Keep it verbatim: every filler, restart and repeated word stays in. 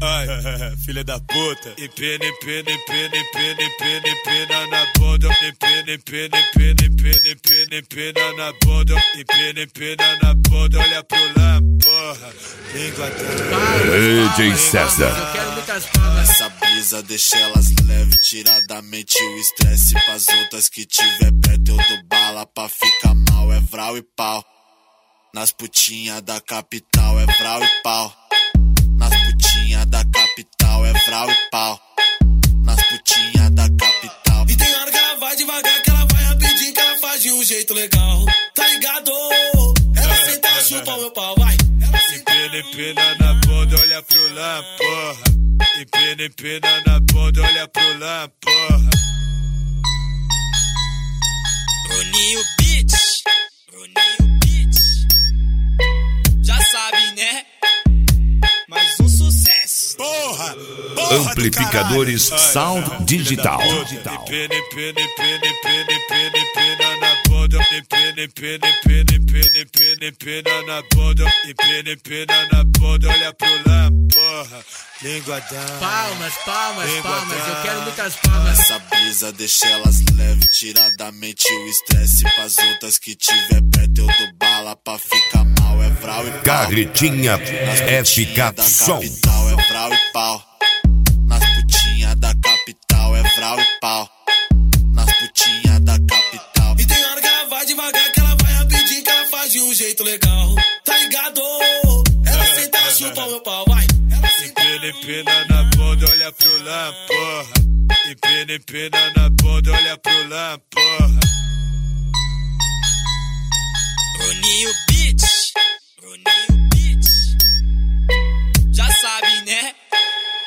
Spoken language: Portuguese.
Ai, filha da puta. Empina, empina, empina, empina, empina, empina na bunda. Empina, empina, empina, empina, empina, empina na bunda. Empina, empina na bunda, olha pro lá, porra. Língua D J César. Eu quero muitas palmas. Essa brisa deixa elas leve, tira da mente o estresse. Pras outras que tiver perto eu dou bala pra ficar mal. É vral e pau. Nas putinhas da capital é vral e pau. Nas putinhas da capital é vral e pau. Nas putinhas da capital. E tem hora que ela vai devagar, que ela vai rapidinho, que ela faz de um jeito legal. Tá ligado? Ela senta, ela chupa o meu pau, vai. Empina, empina na bunda, olha pro lá, porra. Empina, empina na bunda, olha pro lá, porra. Bruninho Beats. Bruninho Beats. Já sabe, né? Mais um sucesso. Porra! Porra Amplificadores Sound Digital. Empina, empina, empina, empina, empina, empina na bunda. Empina, empina, empina, empina, empina, empina na bunda. Empina, empina na bunda, olha pro lá, porra. Língua down. Palmas, palmas, Língua palmas. Eu down. quero muitas palmas. Essa brisa deixa elas leve, tira da mente o estresse. Pras outras que tiver perto eu dou bala pra ficar mal. É vral e pau. Carretinha Nas F K putinhas da Som. capital é vral e pau. Nas putinhas da capital é vral e pau. Nas putinhas da capital. E tem hora que ela vai devagar, que ela vai rapidinho, que ela faz de um jeito legal. Tá ligado? Ela senta, ela chupa o meu pau, vai. Empina, empina na bunda, olha pro lá, porra. Empina, empina na bunda, olha pro lá, porra. Bruninho Beats.